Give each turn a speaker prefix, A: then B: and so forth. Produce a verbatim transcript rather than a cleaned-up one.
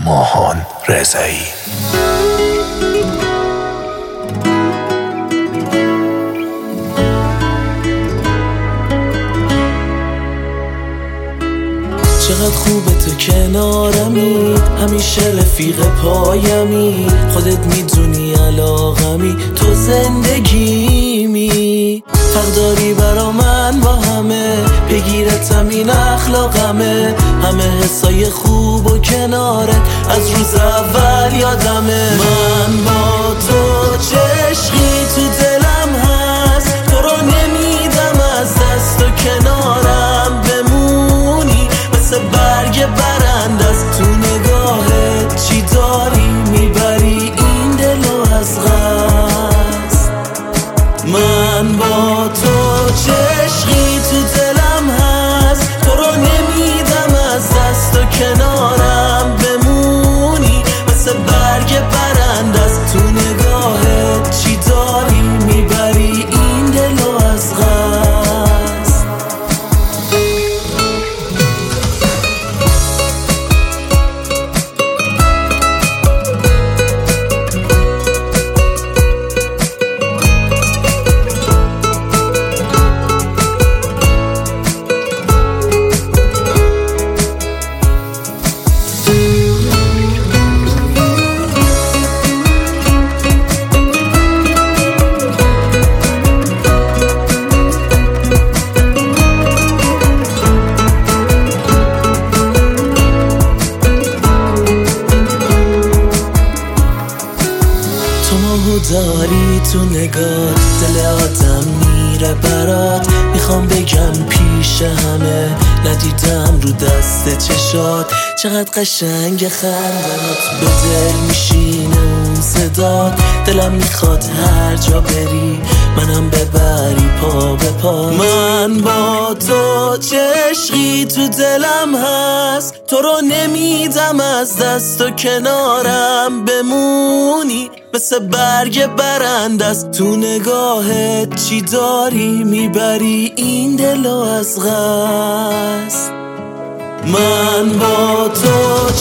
A: ماهان رضایی.
B: چقدر خوبه تو کنارمی، همیشه رفیق پایمی، خودت میدونی علاقمی، تو زندگیمی، فرق داری برا من با همه، بگیرتم این اخلاقمه، همه حسای خوب و کنارت از روز اول یادمه. من با تو چشقی تو دلم هست، تو رو نمیدم از دست و کنارم بمونی، مثل برگ برند از تو نگاهت، چی داری میبری این دلو از قصد. من با تو چشقی تو دلم هست، تو رو نمیدم از دست و کنارم بمونی، مثل برگ برند از تو نگاهت، چی داری میبری این دلو از قصد. داری تو نگاه، دل آدم میره برات، میخوام بگم پیش همه، ندیدم رو دست چشات، چقدر قشنگ خندنات، به دل میشینه اون صدات، دلم میخواد هر جا بری منم ببری پا به پا. من با تو چشقی تو دلم هست، تو رو نمیدم از دست و کنارم بمونی، مثل برگ برند از تو نگاهت، چی داری میبری این دلو از قصد. من با تو